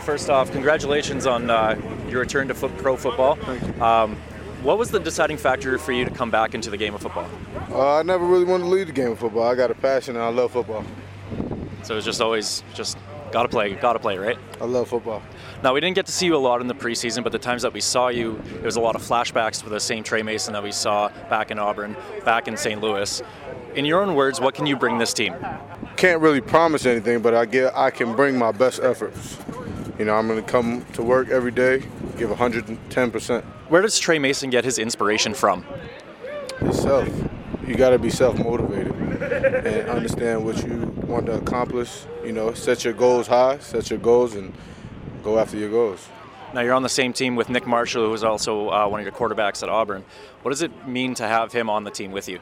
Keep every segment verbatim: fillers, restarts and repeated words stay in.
First off, congratulations on uh, your return to foot, pro football. Thank you. Um, what was the deciding factor for you to come back into the game of football? Uh, I never really wanted to leave the game of football. I got a passion and I love football. So it was just always just gotta play, gotta play, right? I love football. Now, we didn't get to see you a lot in the preseason, but the times that we saw you, there was a lot of flashbacks with the same Trey Mason that we saw back in Auburn, back in Saint Louis. In your own words, what can you bring this team? Can't really promise anything, but I get I can bring my best efforts. You know, I'm going to come to work every day, give one hundred ten percent. Where does Trey Mason get his inspiration from? Yourself. You got to be self-motivated and understand what you want to accomplish. You know, set your goals high, set your goals, and go after your goals. Now, you're on the same team with Nick Marshall, who was also uh, one of your quarterbacks at Auburn. What does it mean to have him on the team with you?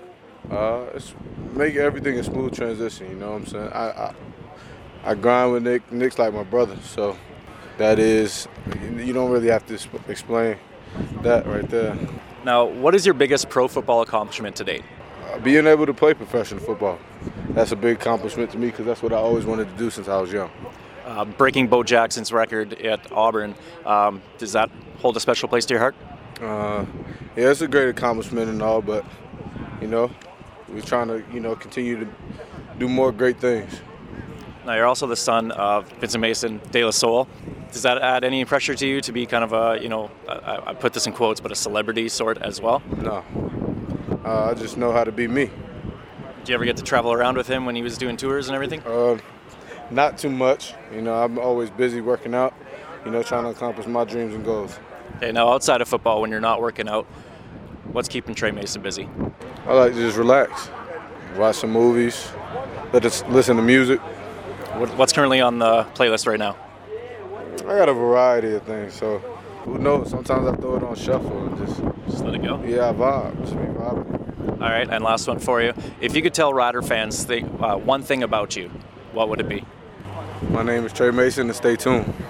Uh, it's make everything a smooth transition. You know what I'm saying? I, I I grind with Nick. Nick's like my brother, so that is, you don't really have to explain that right there. Now, what is your biggest pro football accomplishment to date? Uh, being able to play professional football, that's a big accomplishment to me because that's what I always wanted to do since I was young. Uh, breaking Bo Jackson's record at Auburn, um, does that hold a special place to your heart? Uh, yeah, it's a great accomplishment and all, but, you know, we're trying to, you know, continue to do more great things. Now, you're also the son of Vincent Mason, De La Soul. Does that add any pressure to you to be kind of a, you know, I, I put this in quotes, but a celebrity sort as well? No. Uh, I just know how to be me. Do you ever get to travel around with him when he was doing tours and everything? Uh, not too much. You know, I'm always busy working out, you know, trying to accomplish my dreams and goals. Okay, now outside of football, when you're not working out, what's keeping Trey Mason busy? I like to just relax, watch some movies, let us listen to music. What's currently on the playlist right now? I got a variety of things, so who knows? Sometimes I throw it on shuffle and just, Just let it go? yeah, I vibe. Just be vibing. All right, and last one for you. If you could tell Rider fans think, uh, one thing about you, what would it be? My name is Trey Mason, and stay tuned.